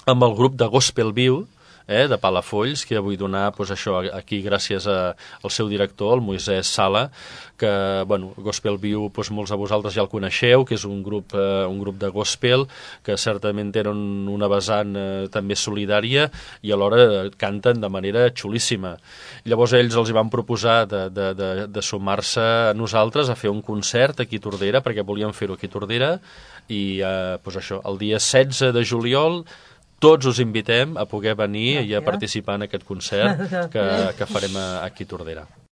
amb el grup de Gospel Viu, de Palafolls, que vull donar això aquí gràcies al seu director, el Moisès Sala, que Gospel Viu molts de vosaltres ja el coneixeu, que és un grup de gospel que certament tenen una vessant també solidària i alhora canten de manera xulíssima. Llavors ells els van proposar de sumar-se a nosaltres a fer un concert aquí a Tordera, perquè volíem fer-ho aquí a Tordera, i el dia 16 de juliol tots us invitem a poder venir i a participar en aquest concert que farem aquí a Tordera.